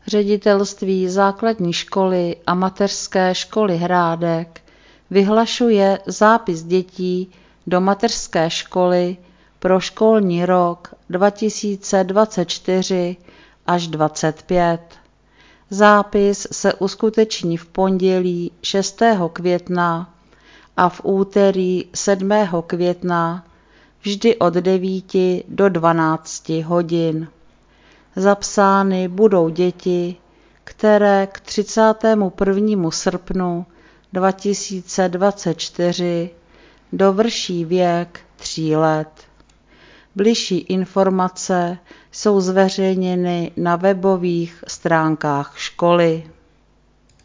Ředitelství základní školy a mateřské školy Hrádek vyhlašuje zápis dětí do mateřské školy pro školní rok 2024 až 2025. Zápis se uskuteční v pondělí 6. května a v úterý 7. května vždy od 9 do 12 hodin. Zapsány budou děti, které k 31. srpnu 2024 dovrší věk 3 let. Bližší informace jsou zveřejněny na webových stránkách školy.